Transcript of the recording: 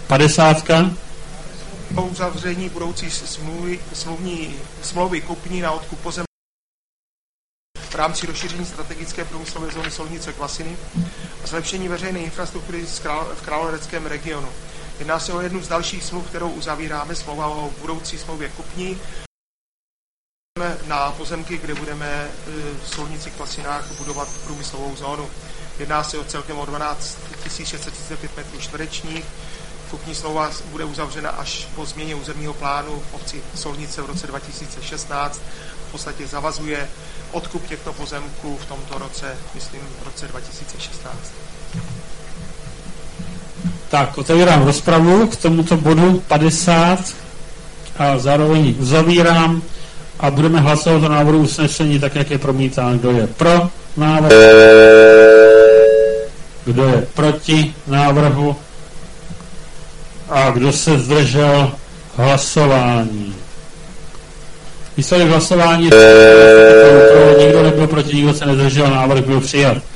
50. Po uzavření budoucí smlouvy kupní na odkup pozemku v rámci rozšíření strategické průmyslové zóny Solnice Kvasiny a zlepšení veřejné infrastruktury v královéhradeckém regionu. Jedná se o jednu z dalších smluv, kterou uzavíráme, smlouva o budoucí smlouvě kupní na pozemky, kde budeme v Solnici Kvasinách budovat průmyslovou zónu. Jedná se o celkem o 12 635 metrů čtverečních. Kupní smlouva bude uzavřena až po změně územního plánu v obci Solnice v roce 2016. V podstatě zavazuje odkup těchto pozemků v tomto roce, myslím v roce 2016. Tak, otevírám rozpravu k tomuto bodu 50 a zároveň uzavírám a budeme hlasovat o návrhu usnesení tak, jak je promítán. Kdo je pro návrh? Kdo je proti návrhu? A kdo se zdržel hlasování? Výsledek hlasování nikdo nebyl proti, nikdo se nezdržel, návrh byl přijat.